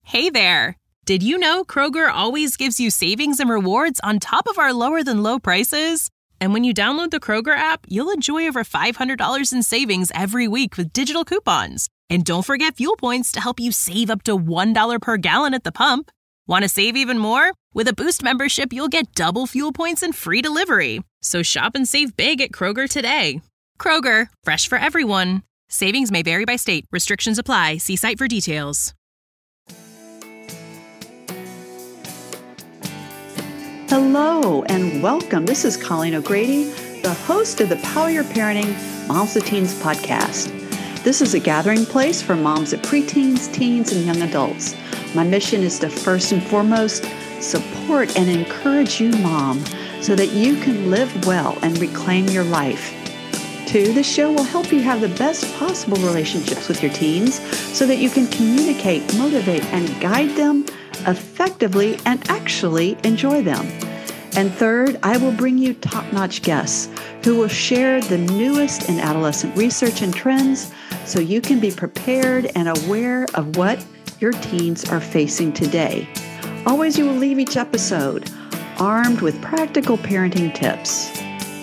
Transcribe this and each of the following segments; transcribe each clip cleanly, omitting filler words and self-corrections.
Hey there! Did you know Kroger always gives you savings and rewards on top of our lower-than-low prices? And when you download the Kroger app, you'll enjoy over $500 in savings every week with digital coupons. And don't forget fuel points to help you save up to $1 per gallon at the pump. Want to save even more? With a Boost membership, you'll get double fuel points and free delivery. So shop and save big at Kroger today. Kroger, fresh for everyone. Savings may vary by state. Restrictions apply. See site for details. Hello and welcome. This is Colleen O'Grady, the host of the Power Your Parenting Moms to Teens podcast. This is a gathering place for moms of preteens, teens, and young adults. My mission is to first and foremost support and encourage you, mom, so that you can live well and reclaim your life. 2, the show will help you have the best possible relationships with your teens so that you can communicate, motivate, and guide them effectively and actually enjoy them. And 3rd, I will bring you top-notch guests who will share the newest in adolescent research and trends so you can be prepared and aware of what your teens are facing today. Always, you will leave each episode armed with practical parenting tips.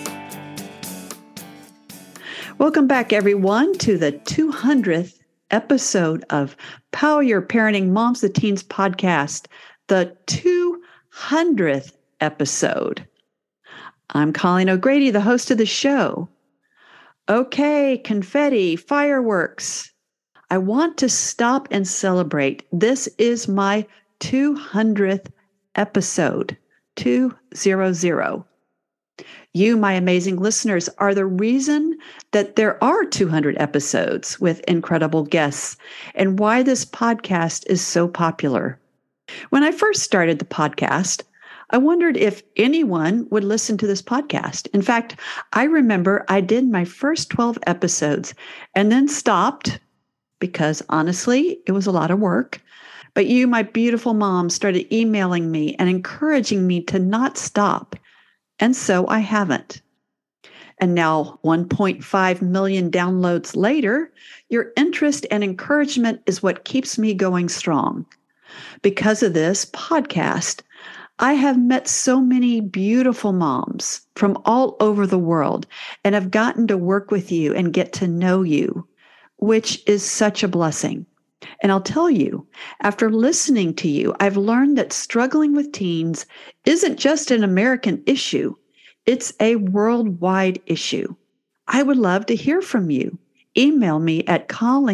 Welcome back, everyone, to the 200th episode of Power Your Parenting Moms to Teens podcast, the 200th episode. I'm Colleen O'Grady, the host of the show. Okay, confetti, fireworks. I want to stop and celebrate. This is my 200th episode, 200. You, my amazing listeners, are the reason that there are 200 episodes with incredible guests and why this podcast is so popular. When I first started the podcast, I wondered if anyone would listen to this podcast. In fact, I remember I did my first 12 episodes and then stopped because honestly, it was a lot of work. But you, my beautiful mom, started emailing me and encouraging me to not stop. And so I haven't. And now 1.5 million downloads later, your interest and encouragement is what keeps me going strong. Because of this podcast, I have met so many beautiful moms from all over the world and have gotten to work with you and get to know you, which is such a blessing. And I'll tell you, after listening to you, I've learned that struggling with teens isn't just an American issue. It's a worldwide issue. I would love to hear from you. Email me at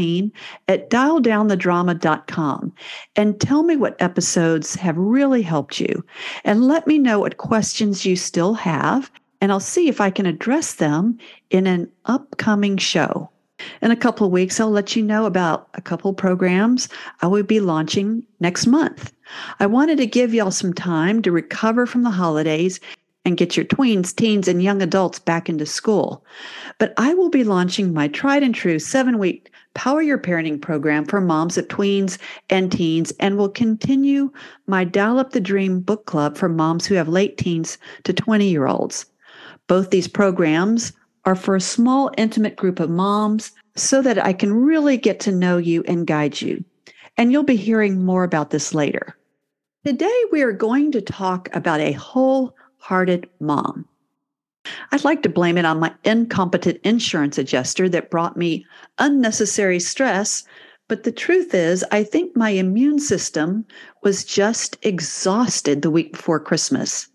colleen@dialdownthedrama.com and tell me what episodes have really helped you. And let me know what questions you still have, and I'll see if I can address them in an upcoming show. In a couple of weeks, I'll let you know about a couple of programs I will be launching next month. I wanted to give y'all some time to recover from the holidays and get your tweens, teens, and young adults back into school. But I will be launching my tried and true 7-week Power Your Parenting program for moms of tweens and teens, and will continue my Dial Up the Dream book club for moms who have late teens to 20-year-olds. Both these programs are for a small, intimate group of moms so that I can really get to know you and guide you. And you'll be hearing more about this later. Today, we are going to talk about a wholehearted mom. I'd like to blame it on my incompetent insurance adjuster that brought me unnecessary stress, but the truth is, I think my immune system was just exhausted the week before Christmas.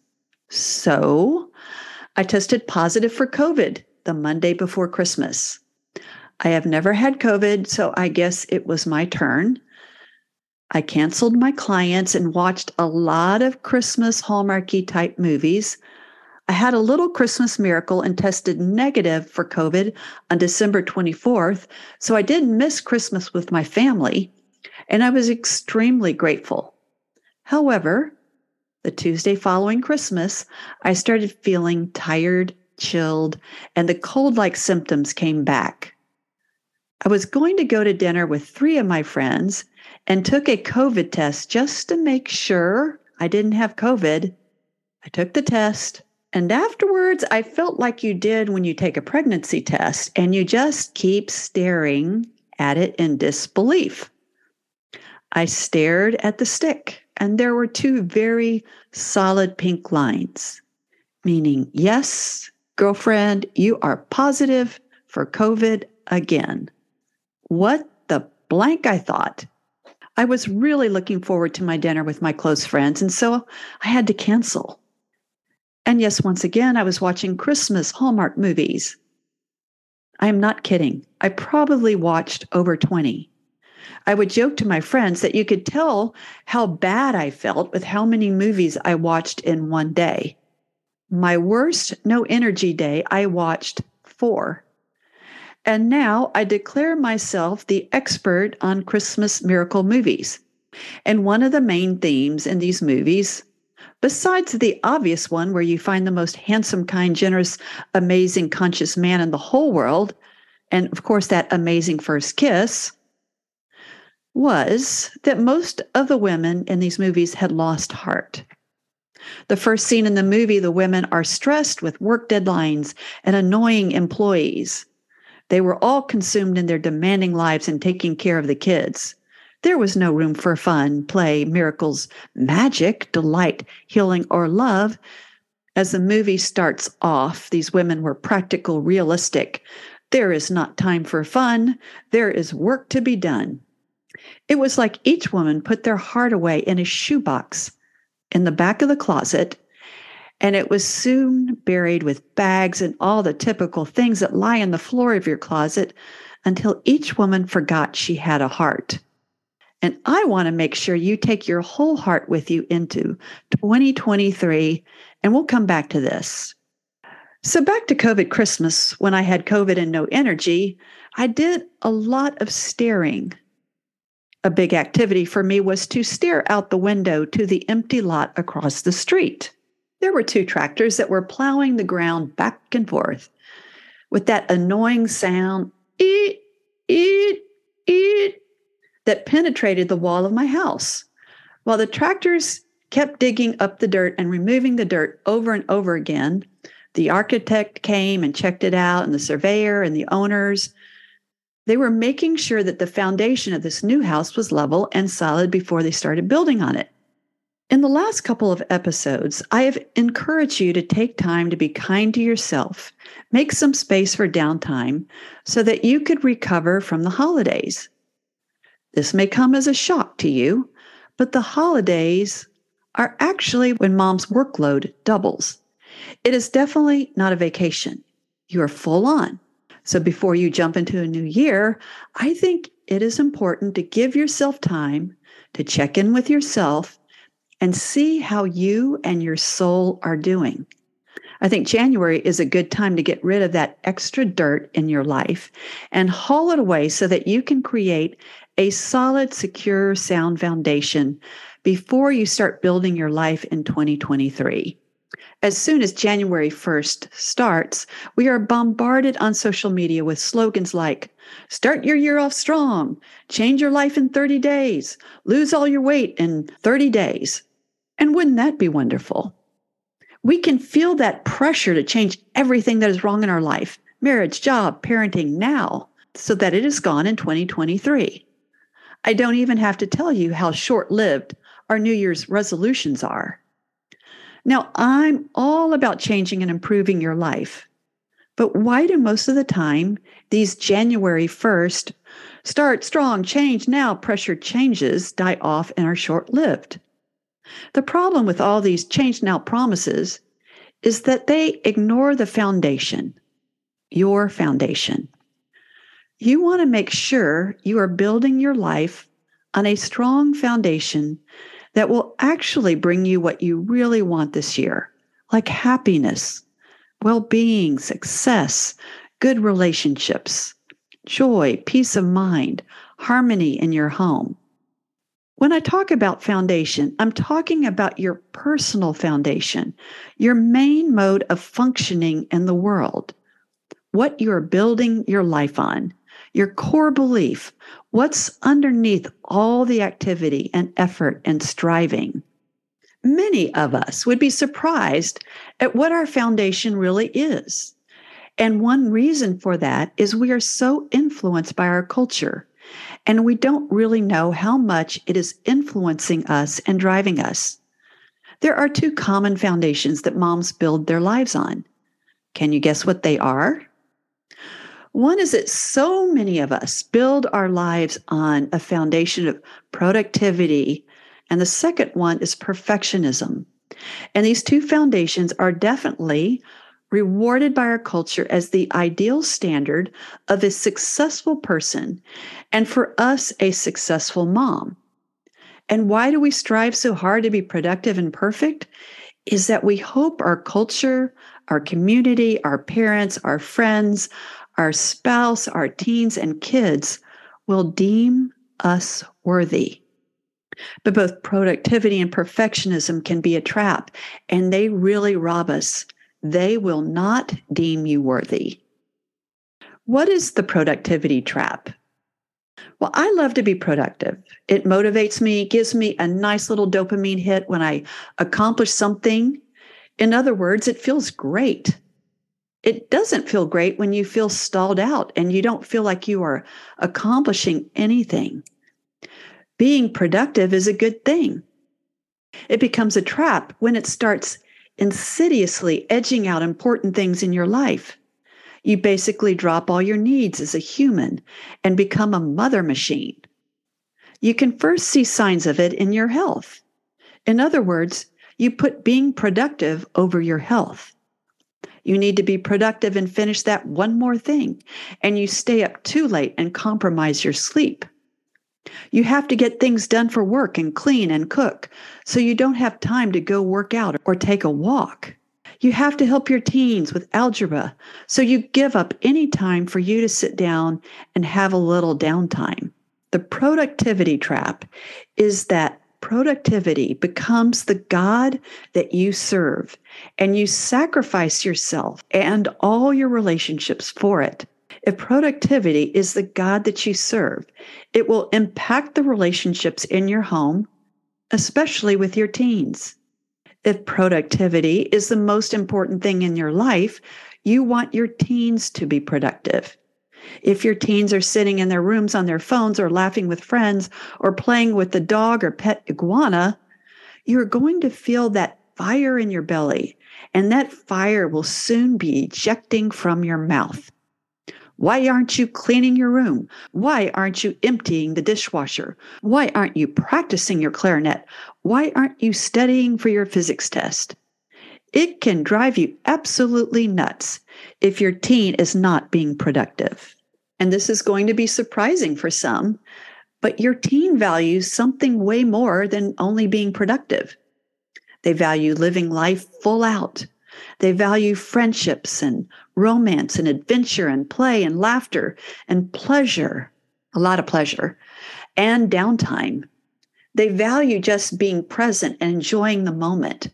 So I tested positive for COVID the Monday before Christmas. I have never had COVID, so I guess it was my turn. I canceled my clients and watched a lot of Christmas Hallmarky type movies. I had a little Christmas miracle and tested negative for COVID on December 24th, so I didn't miss Christmas with my family, and I was extremely grateful. However, the Tuesday following Christmas, I started feeling tired, chilled, and the cold-like symptoms came back. I was going to go to dinner with 3 of my friends and took a COVID test just to make sure I didn't have COVID. I took the test, and afterwards, I felt like you did when you take a pregnancy test, and you just keep staring at it in disbelief. I stared at the stick, and there were two very solid pink lines, meaning, yes, girlfriend, you are positive for COVID again. What the blank, I thought. I was really looking forward to my dinner with my close friends, and so I had to cancel. And yes, once again, I was watching Christmas Hallmark movies. I am not kidding. I probably watched over 20. I would joke to my friends that you could tell how bad I felt with how many movies I watched in one day. My worst no energy day, I watched 4. And now I declare myself the expert on Christmas miracle movies. And one of the main themes in these movies, besides the obvious one where you find the most handsome, kind, generous, amazing, conscious man in the whole world, and of course that amazing first kiss, was that most of the women in these movies had lost heart. The first scene in the movie, the women are stressed with work deadlines and annoying employees. They were all consumed in their demanding lives and taking care of the kids. There was no room for fun, play, miracles, magic, delight, healing, or love. As the movie starts off, these women were practical, realistic. There is not time for fun. There is work to be done. It was like each woman put their heart away in a shoebox in the back of the closet, and it was soon buried with bags and all the typical things that lie on the floor of your closet until each woman forgot she had a heart. And I want to make sure you take your whole heart with you into 2023, and we'll come back to this. So back to COVID Christmas, when I had COVID and no energy, I did a lot of staring. A big activity for me was to stare out the window to the empty lot across the street. There were 2 tractors that were plowing the ground back and forth with that annoying sound, eet, eet, eet, that penetrated the wall of my house. While the tractors kept digging up the dirt and removing the dirt over and over again, the architect came and checked it out, and the surveyor and the owners. They were making sure that the foundation of this new house was level and solid before they started building on it. In the last couple of episodes, I have encouraged you to take time to be kind to yourself, make some space for downtime so that you could recover from the holidays. This may come as a shock to you, but the holidays are actually when mom's workload doubles. It is definitely not a vacation. You are full on. So before you jump into a new year, I think it is important to give yourself time to check in with yourself and see how you and your soul are doing. I think January is a good time to get rid of that extra dirt in your life and haul it away so that you can create a solid, secure, sound foundation before you start building your life in 2023. As soon as January 1st starts, we are bombarded on social media with slogans like, start your year off strong, change your life in 30 days, lose all your weight in 30 days. And wouldn't that be wonderful? We can feel that pressure to change everything that is wrong in our life, marriage, job, parenting now, so that it is gone in 2023. I don't even have to tell you how short-lived our New Year's resolutions are. Now, I'm all about changing and improving your life. But why do most of the time these January 1st, start strong, change now, pressure changes die off and are short-lived? The problem with all these change now promises is that they ignore the foundation, your foundation. You want to make sure you are building your life on a strong foundation that will actually bring you what you really want this year, like happiness, well-being, success, good relationships, joy, peace of mind, harmony in your home. When I talk about foundation, I'm talking about your personal foundation, your main mode of functioning in the world, what you're building your life on, your core belief, what's underneath all the activity and effort and striving. Many of us would be surprised at what our foundation really is. And one reason for that is we are so influenced by our culture. and we don't really know how much it is influencing us and driving us. There are two common foundations that moms build their lives on. Can you guess what they are? One is that so many of us build our lives on a foundation of productivity, and the second one is perfectionism. And these two foundations are definitely rewarded by our culture as the ideal standard of a successful person, and for us, a successful mom. And why do we strive so hard to be productive and perfect? Is that we hope our culture, our community, our parents, our friends, our spouse, our teens, and kids will deem us worthy. But both productivity and perfectionism can be a trap, and they really rob us. They will not deem you worthy. What is the productivity trap? Well, I love to be productive. It motivates me, gives me a nice little dopamine hit when I accomplish something. In other words, it feels great. It doesn't feel great when you feel stalled out and you don't feel like you are accomplishing anything. Being productive is a good thing. It becomes a trap when it starts insidiously edging out important things in your life. You basically drop all your needs as a human and become a mother machine. You can first see signs of it in your health. In other words, you put being productive over your health. You need to be productive and finish that one more thing, and you stay up too late and compromise your sleep. You have to get things done for work and clean and cook, so you don't have time to go work out or take a walk. You have to help your teens with algebra, so you give up any time for you to sit down and have a little downtime. The productivity trap is that productivity becomes the God that you serve, and you sacrifice yourself and all your relationships for it. If productivity is the God that you serve, it will impact the relationships in your home, especially with your teens. If productivity is the most important thing in your life, you want your teens to be productive. If your teens are sitting in their rooms on their phones or laughing with friends or playing with the dog or pet iguana, you're going to feel that fire in your belly, and that fire will soon be ejecting from your mouth. Why aren't you cleaning your room? Why aren't you emptying the dishwasher? Why aren't you practicing your clarinet? Why aren't you studying for your physics test? It can drive you absolutely nuts if your teen is not being productive. And this is going to be surprising for some, but your teen values something way more than only being productive. They value living life full out. They value friendships and romance and adventure and play and laughter and pleasure, a lot of pleasure, and downtime. They value just being present and enjoying the moment.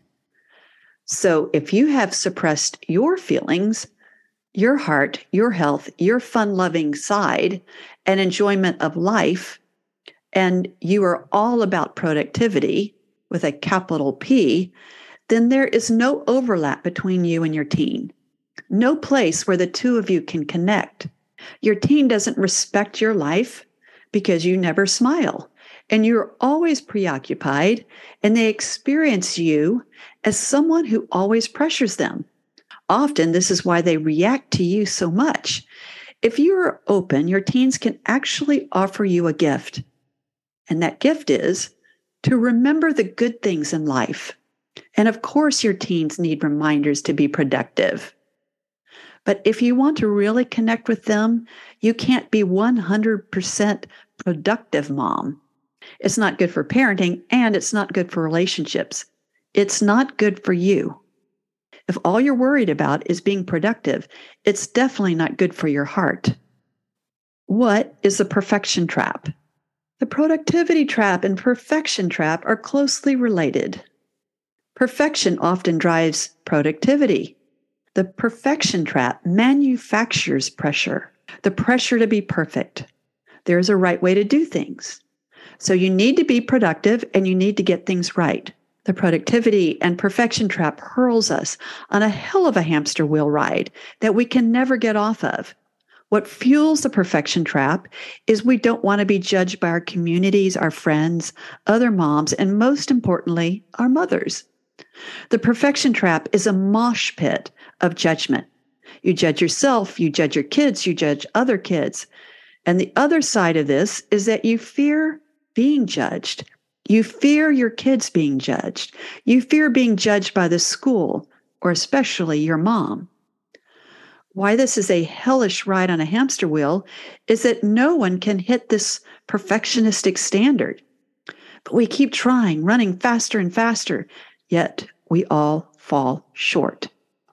So if you have suppressed your feelings, your heart, your health, your fun-loving side, and enjoyment of life, and you are all about productivity with a capital P, then there is no overlap between you and your teen. No place where the two of you can connect. Your teen doesn't respect your life because you never smile, and you're always preoccupied, and they experience you as someone who always pressures them. Often, this is why they react to you so much. If you are open, your teens can actually offer you a gift. And that gift is to remember the good things in life. And of course, your teens need reminders to be productive. But if you want to really connect with them, you can't be 100% productive mom. It's not good for parenting, and it's not good for relationships. It's not good for you. If all you're worried about is being productive, it's definitely not good for your heart. What is the perfection trap? The productivity trap and perfection trap are closely related. Perfection often drives productivity. The perfection trap manufactures pressure, the pressure to be perfect. There's a right way to do things. So you need to be productive and you need to get things right. The productivity and perfection trap hurls us on a hell of a hamster wheel ride that we can never get off of. What fuels the perfection trap is we don't want to be judged by our communities, our friends, other moms, and most importantly, our mothers. The perfection trap is a mosh pit of judgment. You judge yourself, you judge your kids, you judge other kids. And the other side of this is that you fear being judged. You fear your kids being judged. You fear being judged by the school, or especially your mom. Why this is a hellish ride on a hamster wheel is that no one can hit this perfectionistic standard. But we keep trying, running faster and faster, yet we all fall short.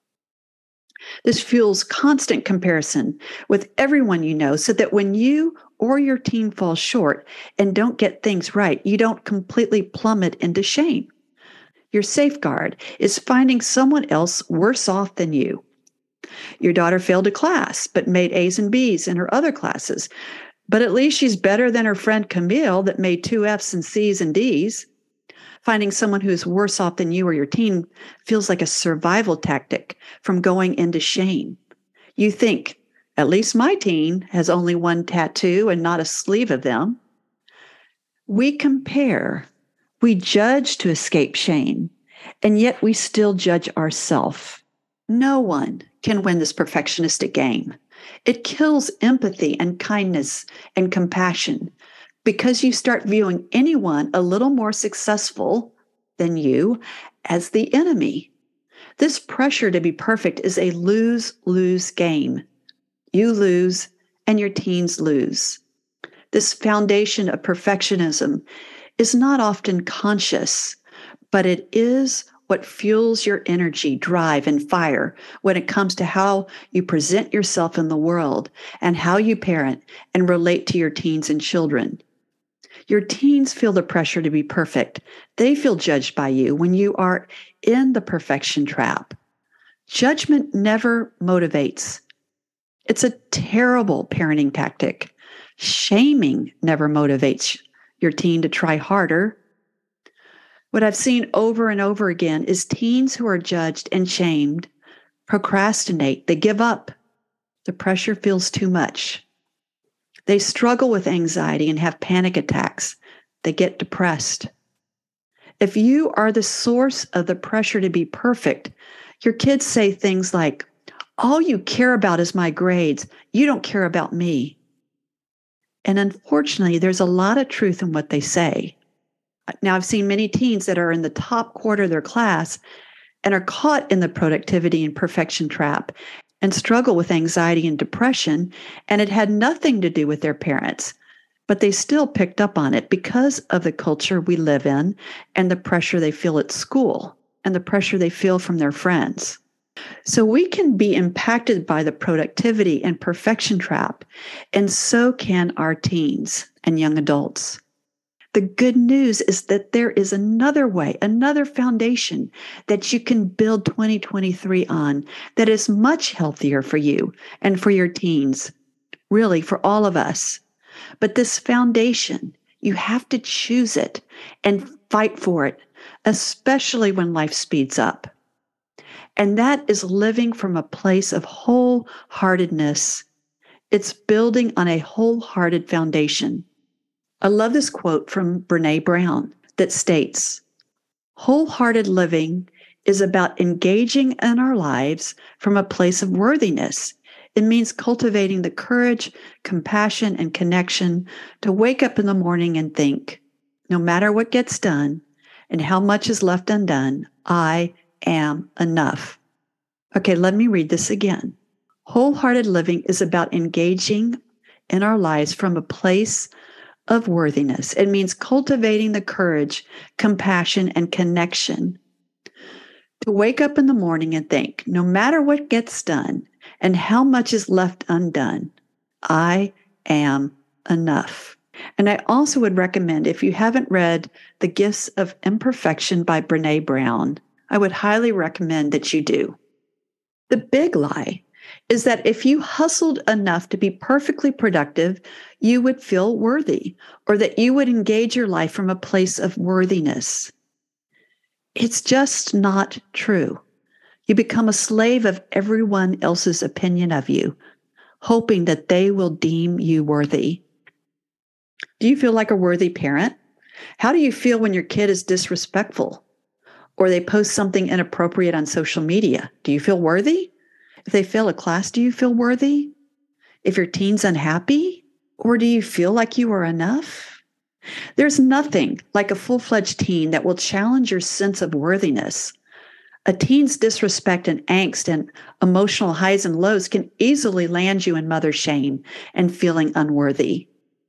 This fuels constant comparison with everyone you know so that when you or your teen falls short and don't get things right, you don't completely plummet into shame. Your safeguard is finding someone else worse off than you. Your daughter failed a class but made A's and B's in her other classes, but at least she's better than her friend Camille that made 2 F's and C's and D's. Finding someone who's worse off than you or your teen feels like a survival tactic from going into shame. You think, at least my teen has only 1 tattoo and not a sleeve of them. We compare, we judge to escape shame, and yet we still judge ourselves. No one can win this perfectionistic game. It kills empathy and kindness and compassion, because you start viewing anyone a little more successful than you as the enemy. This pressure to be perfect is a lose-lose game. You lose and your teens lose. This foundation of perfectionism is not often conscious, but it is what fuels your energy, drive, and fire when it comes to how you present yourself in the world and how you parent and relate to your teens and children. Your teens feel the pressure to be perfect. They feel judged by you when you are in the perfection trap. Judgment never motivates. It's a terrible parenting tactic. Shaming never motivates your teen to try harder. What I've seen over and over again is teens who are judged and shamed procrastinate. They give up. The pressure feels too much. They struggle with anxiety and have panic attacks. They get depressed. If you are the source of the pressure to be perfect, your kids say things like, "All you care about is my grades. You don't care about me." And unfortunately, there's a lot of truth in what they say. Now, I've seen many teens that are in the top quarter of their class and are caught in the productivity and perfection trap and struggle with anxiety and depression, and it had nothing to do with their parents, but they still picked up on it because of the culture we live in and the pressure they feel at school and the pressure they feel from their friends. So we can be impacted by the productivity and perfection trap, and so can our teens and young adults. The good news is that there is another way, another foundation that you can build 2023 on that is much healthier for you and for your teens, really for all of us. But this foundation, you have to choose it and fight for it, especially when life speeds up. And that is living from a place of wholeheartedness. It's building on a wholehearted foundation. I love this quote from Brené Brown that states, "Wholehearted living is about engaging in our lives from a place of worthiness. It means cultivating the courage, compassion, and connection to wake up in the morning and think, no matter what gets done and how much is left undone, I am enough." Okay, let me read this again. Wholehearted living is about engaging in our lives from a place of worthiness. It means cultivating the courage, compassion, and connection to wake up in the morning and think, no matter what gets done and how much is left undone, I am enough. And I also would recommend, if you haven't read The Gifts of Imperfection by Brené Brown, I would highly recommend that you do. The big lie is that if you hustled enough to be perfectly productive, you would feel worthy, or that you would engage your life from a place of worthiness. It's just not true. You become a slave of everyone else's opinion of you. hoping that they will deem you worthy. Do you feel like a worthy parent? How do you feel when your kid is disrespectful or they post something inappropriate on social media? Do you feel worthy? If they fail a class, do you feel worthy? If your teen's unhappy, or do you feel like you are enough? There's nothing like a full-fledged teen that will challenge your sense of worthiness. A teen's disrespect and angst and emotional highs and lows can easily land you in mother shame and feeling unworthy.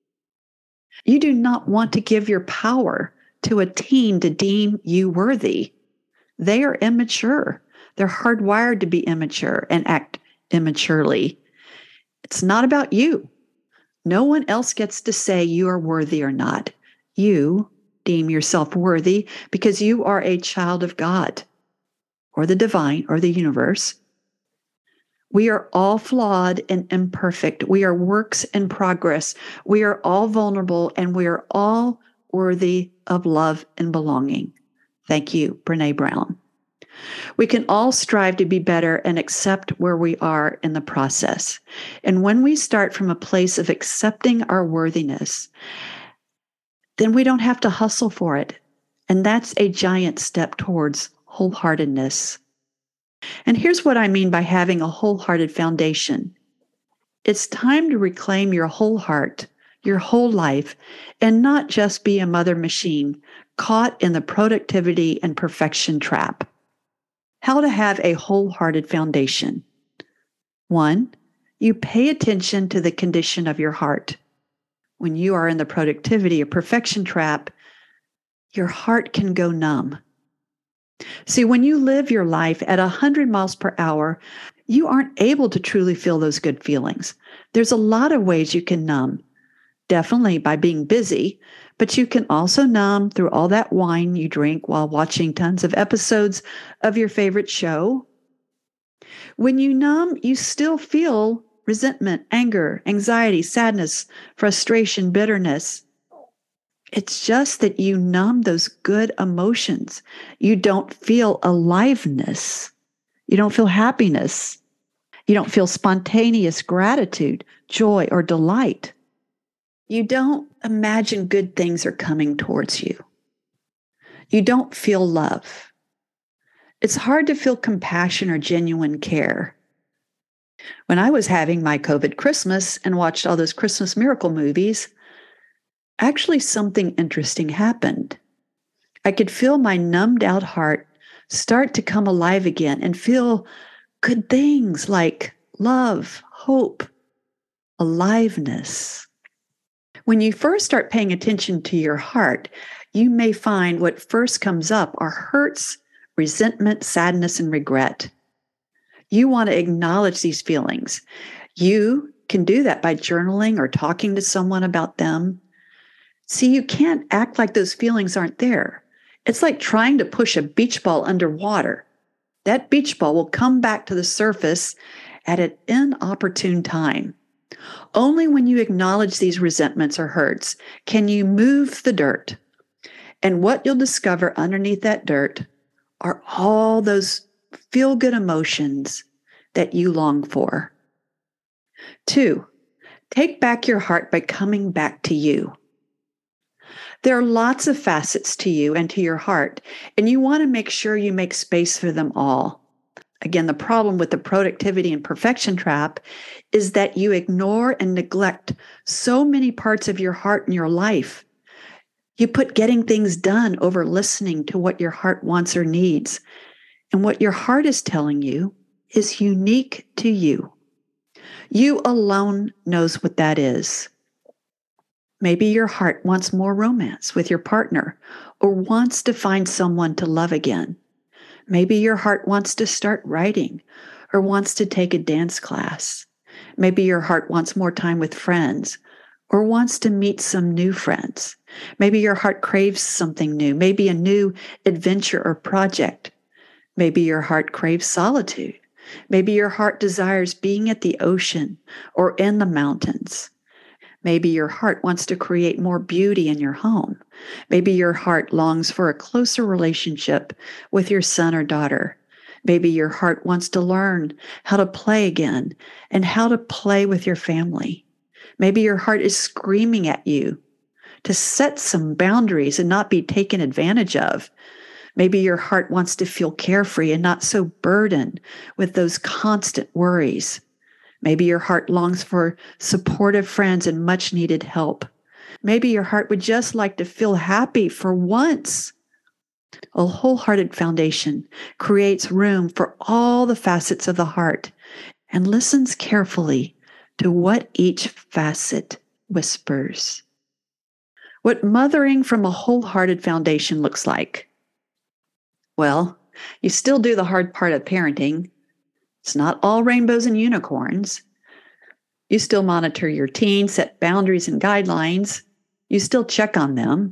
You do not want to give your power to a teen to deem you worthy. They are immature. They're hardwired to be immature and act immaturely. It's not about you. No one else gets to say you are worthy or not. You deem yourself worthy because you are a child of God or the divine or the universe. We are all flawed and imperfect. We are works in progress. We are all vulnerable and we are all worthy of love and belonging. Thank you, Brené Brown. We can all strive to be better and accept where we are in the process. And when we start from a place of accepting our worthiness, then we don't have to hustle for it. And that's a giant step towards wholeheartedness. And here's what I mean by having a wholehearted foundation. It's time to reclaim your whole heart, your whole life, and not just be a mother machine caught in the productivity and perfection trap. How to have a wholehearted foundation. 1, you pay attention to the condition of your heart. When you are in the productivity or perfection trap, your heart can go numb. See, when you live your life at 100 miles per hour, you aren't able to truly feel those good feelings. There's a lot of ways you can numb. Definitely by being busy, but you can also numb through all that wine you drink while watching tons of episodes of your favorite show. When you numb, you still feel resentment, anger, anxiety, sadness, frustration, bitterness. It's just that you numb those good emotions. You don't feel aliveness. You don't feel happiness. You don't feel spontaneous gratitude, joy, or delight. You don't imagine good things are coming towards you. You don't feel love. It's hard to feel compassion or genuine care. When I was having my COVID Christmas and watched all those Christmas miracle movies, actually something interesting happened. I could feel my numbed out heart start to come alive again and feel good things like love, hope, aliveness. When you first start paying attention to your heart, you may find what first comes up are hurts, resentment, sadness, and regret. You want to acknowledge these feelings. You can do that by journaling or talking to someone about them. See, you can't act like those feelings aren't there. It's like trying to push a beach ball underwater. That beach ball will come back to the surface at an inopportune time. Only when you acknowledge these resentments or hurts can you move the dirt. And what you'll discover underneath that dirt are all those feel-good emotions that you long for. 2, take back your heart by coming back to you. There are lots of facets to you and to your heart, and you want to make sure you make space for them all. Again, the problem with the productivity and perfection trap is that you ignore and neglect so many parts of your heart and your life. You put getting things done over listening to what your heart wants or needs. And what your heart is telling you is unique to you. You alone knows what that is. Maybe your heart wants more romance with your partner or wants to find someone to love again. Maybe your heart wants to start writing or wants to take a dance class. Maybe your heart wants more time with friends or wants to meet some new friends. Maybe your heart craves something new, maybe a new adventure or project. Maybe your heart craves solitude. Maybe your heart desires being at the ocean or in the mountains. Maybe your heart wants to create more beauty in your home. Maybe your heart longs for a closer relationship with your son or daughter. Maybe your heart wants to learn how to play again and how to play with your family. Maybe your heart is screaming at you to set some boundaries and not be taken advantage of. Maybe your heart wants to feel carefree and not so burdened with those constant worries. Maybe your heart longs for supportive friends and much needed help. Maybe your heart would just like to feel happy for once. A wholehearted foundation creates room for all the facets of the heart and listens carefully to what each facet whispers. What mothering from a wholehearted foundation looks like. Well, you still do the hard part of parenting. It's not all rainbows and unicorns. You still monitor your teen, set boundaries and guidelines. You still check on them.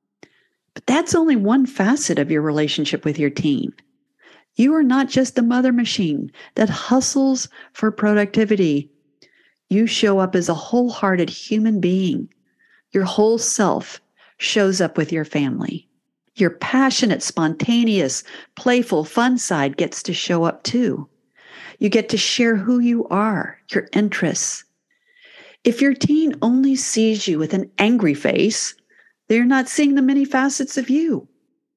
But that's only one facet of your relationship with your teen. You are not just the mother machine that hustles for productivity. You show up as a wholehearted human being. Your whole self shows up with your family. Your passionate, spontaneous, playful, fun side gets to show up too. You get to share who you are, your interests. If your teen only sees you with an angry face, they're not seeing the many facets of you.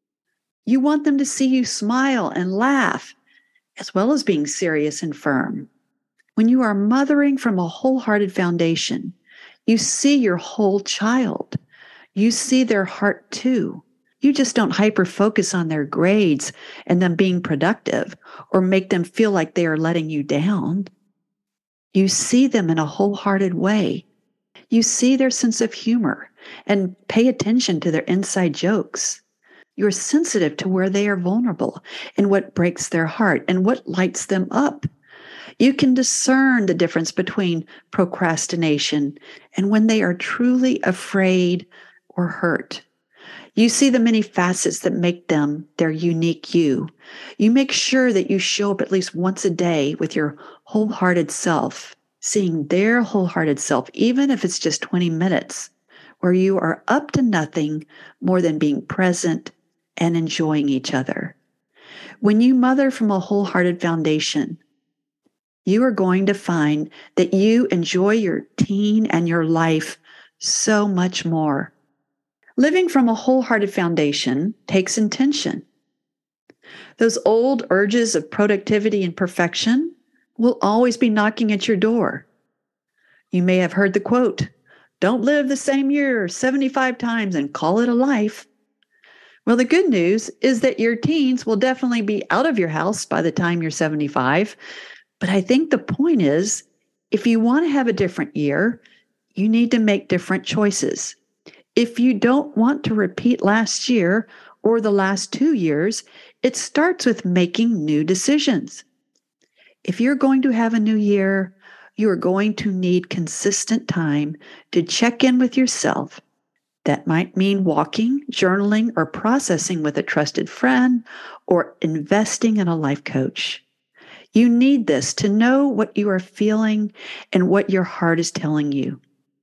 You want them to see you smile and laugh, as well as being serious and firm. When you are mothering from a wholehearted foundation, you see your whole child. You see their heart too. You just don't hyper-focus on their grades and them being productive or make them feel like they are letting you down. You see them in a wholehearted way. You see their sense of humor and pay attention to their inside jokes. You're sensitive to where they are vulnerable and what breaks their heart and what lights them up. You can discern the difference between procrastination and when they are truly afraid or hurt. You see the many facets that make them their unique you. You make sure that you show up at least once a day with your wholehearted self, seeing their wholehearted self, even if it's just 20 minutes, where you are up to nothing more than being present and enjoying each other. When you mother from a wholehearted foundation, you are going to find that you enjoy your teen and your life so much more. Living from a wholehearted foundation takes intention. Those old urges of productivity and perfection will always be knocking at your door. You may have heard the quote, "Don't live the same year 75 times and call it a life." Well, the good news is that your teens will definitely be out of your house by the time you're 75. But I think the point is, if you want to have a different year, you need to make different choices. If you don't want to repeat last year or the last 2 years, it starts with making new decisions. If you're going to have a new year, you are going to need consistent time to check in with yourself. That might mean walking, journaling, or processing with a trusted friend, or investing in a life coach. You need this to know what you are feeling and what your heart is telling you.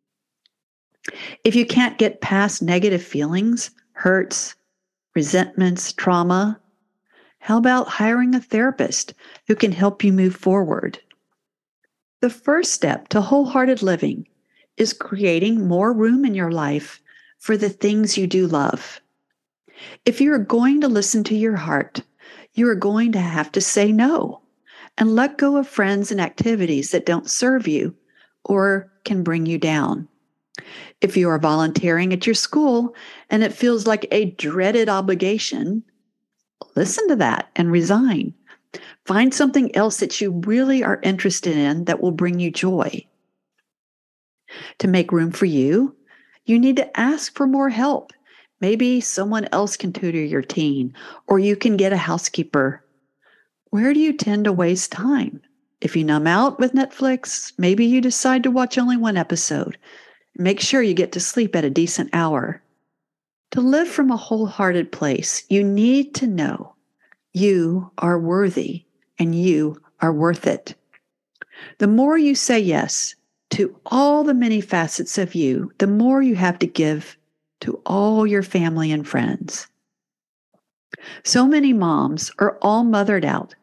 If you can't get past negative feelings, hurts, resentments, trauma, how about hiring a therapist who can help you move forward? The first step to wholehearted living is creating more room in your life for the things you do love. If you are going to listen to your heart, you are going to have to say no and let go of friends and activities that don't serve you or can bring you down. If you are volunteering at your school and it feels like a dreaded obligation, listen to that and resign. Find something else that you really are interested in that will bring you joy. To make room for you, you need to ask for more help. Maybe someone else can tutor your teen, or you can get a housekeeper. Where do you tend to waste time? If you numb out with Netflix, maybe you decide to watch only one episode. Make sure you get to sleep at a decent hour. To live from a wholehearted place, you need to know you are worthy and you are worth it. The more you say yes to all the many facets of you, the more you have to give to all your family and friends. So many moms are all mothered out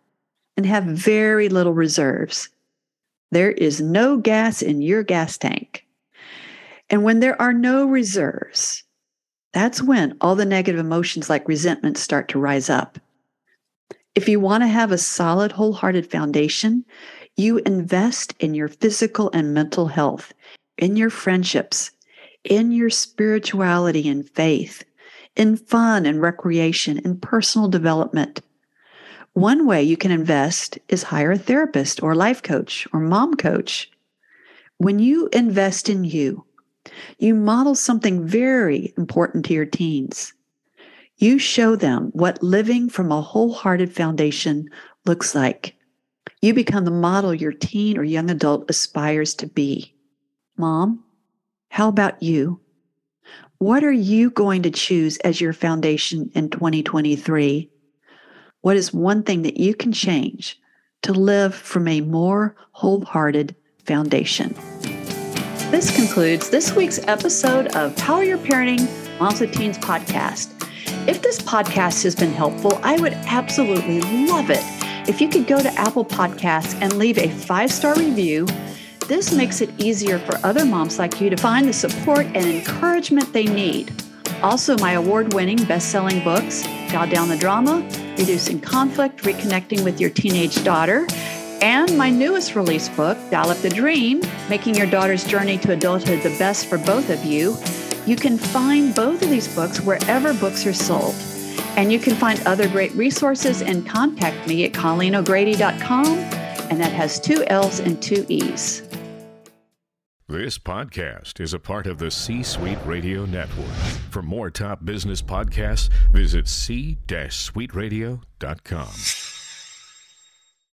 and have very little reserves. There is no gas in your gas tank. And when there are no reserves, that's when all the negative emotions like resentment start to rise up. If you want to have a solid, wholehearted foundation, you invest in your physical and mental health, in your friendships, in your spirituality and faith, in fun and recreation, in personal development. One way you can invest is hire a therapist or life coach or mom coach. When you invest in you, you model something very important to your teens. You show them what living from a wholehearted foundation looks like. You become the model your teen or young adult aspires to be. Mom, how about you? What are you going to choose as your foundation in 2023? What is one thing that you can change to live from a more wholehearted foundation? This concludes this week's episode of Power Your Parenting Moms with Teens podcast. If this podcast has been helpful, I would absolutely love it if you could go to Apple Podcasts and leave a 5-star review. This makes it easier for other moms like you to find the support and encouragement they need. Also, my award-winning best-selling books, Dial Down the Drama, Reducing Conflict, Reconnecting with Your Teenage Daughter, and my newest release book, Dial Up the Dream, Making Your Daughter's Journey to Adulthood the Best for Both of You. You can find both of these books wherever books are sold. And you can find other great resources and contact me at ColleenO'Grady.com, and that has 2 L's and 2 E's. This podcast is a part of the C-Suite Radio Network. For more top business podcasts, visit c-suiteradio.com.